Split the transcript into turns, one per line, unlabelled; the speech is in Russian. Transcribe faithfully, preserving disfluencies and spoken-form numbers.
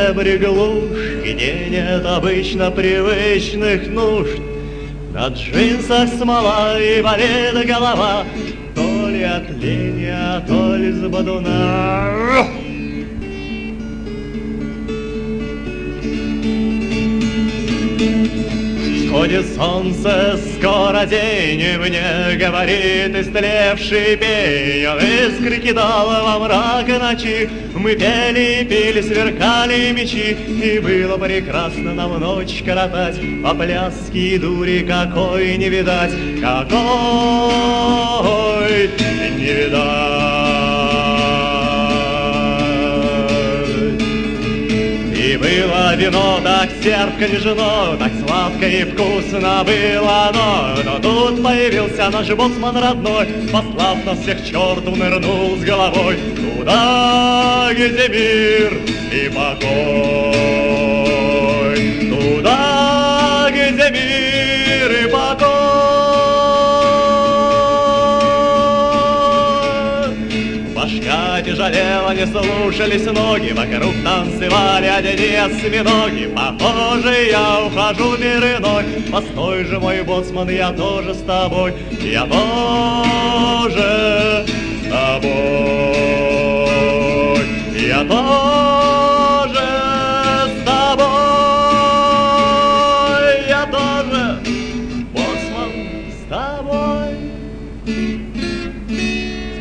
дебри глушь, где нет обычно привычных нужд. На джинсах смола и болит голова, то ли от лени, а то ли с бодуна. Всходит солнце, скоро день, и мне говорит истлевший пень. Он искры кидал во мрак ночи, мы пели и пили, сверкали мечи, и было прекрасно нам ночь коротать. По пляске и дури какой не видать, какой не видать. И было вино так терпко нежно, так сладко и вкусно было оно. Но тут появился наш боцман родной, послав нас всех к черту, нырнул с головой туда, где мир и покой. Туда, где мир и покой. Башка тяжелела, не слушались ноги, вокруг танцевали одни осьминоги. Похоже, я ухожу в мир иной. Постой же, мой боцман, я тоже с тобой, я тоже с тобой.